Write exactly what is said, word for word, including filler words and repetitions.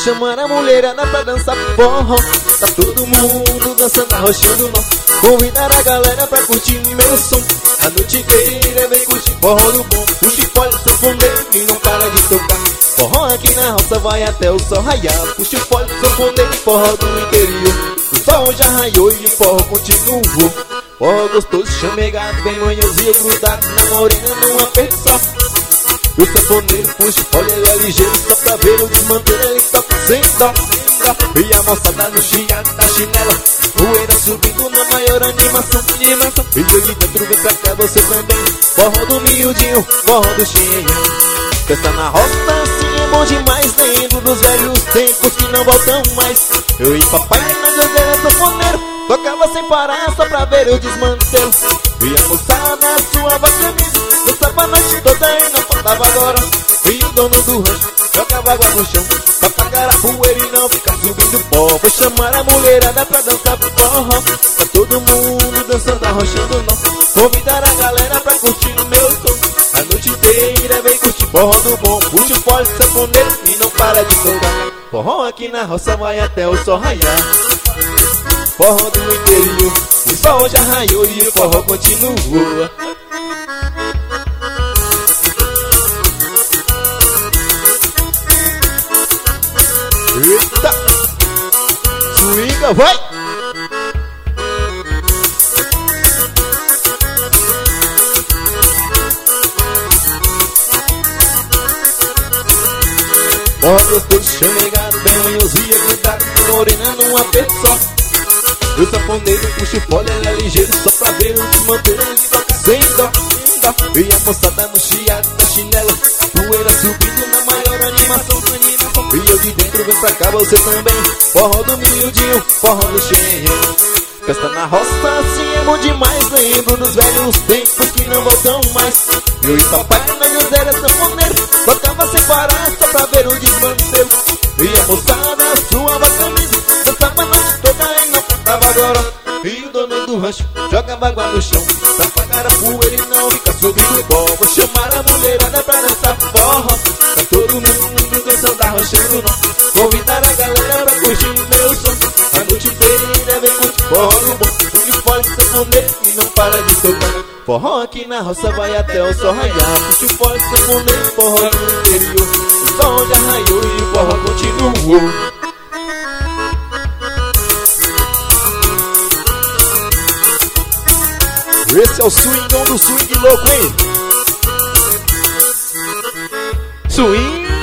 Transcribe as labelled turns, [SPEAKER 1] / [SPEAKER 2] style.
[SPEAKER 1] chamar a mulherada pra dançar forró. Tá todo mundo dançando, arrochando nó. Convidar a galera pra curtir meu som. A noite inteira vem curtir forró do bom. O chifole, sanfoneiro e não para de tocar. Forró aqui na roça vai até o sol raiar. O chifole, sanfoneiro e forró do interior. O sol já raiou e o forró continuou. Forró gostoso, chamegado, bem manhãozinho grudado na morena num aperto só. O sanfoneiro puxa o fole, ele é ligeiro, só pra ver o desmanteiro ele toca sem dó, sem dó. E a moçada no chiado da chinela, poeira subindo na maior animação, animação. E eu de dentro vem pra cá, você também. Forró do miudinho, forró do chinhão. Festa na roça, assim é bom demais. Lembro dos velhos tempos que não voltam mais. Eu e papai na janela sanfoneiro tocava sem parar só pra ver o desmantelo. E a moçada suava a camisa, dançava a noite toda e não faltava agora. E o dono do rancho jogava água no chão pra pagar a poeira e não ficar subindo pó. Foi chamar a mulherada pra dançar forró. Tá todo mundo dançando, arrochando nó. Convidar a galera pra curtir o meu som. A noite inteira vem curtir forró do bom. Puxa o fole, sanfoneiro e não para de tocar. Forró aqui na roça vai até o sol raiar. Forró do interior, o sol já raiou e o forró continua. Eita! Swinga, vai! Forró gostoso, chamegado, bem manhãozinho grudado na morena num aperto só. O sanfoneiro puxa o fole, ele é ligeiro, só pra ver o desmanteiro ele toca sem dó, sem dó. E a moçada no chiado da chinela, poeira subindo na maior animação, animação. E eu de dentro vem pra cá, você também. Forró do miudinho, forró do chinhão. Festa na roça, assim é bom demais. Lembro dos velhos tempos que não voltam mais. Eu e papai na José sanfoneiro tocava sem parar só pra ver o desmantelo. E a moçada suava a camisa, dançava a noite toda e não faltava agora. E o dono do rancho jogava água no chão pra pagar a poeira e não ficar subindo o pó. Vou chamar a mulherada pra dançar forró. Tá todo mundo dançando, arrochando nó. Convidar a galera pra curtir o meu som. A noite inteira vem curtir forró do bom. O fole, sanfoneiro e não para de tocar. Forró aqui na roça vai até o sol raiar. Puxa o fole, sanfoneiro, forró do interior. O sol já raiou e o forró continuou. Esse é o swingão do swing louco, hein? Swing!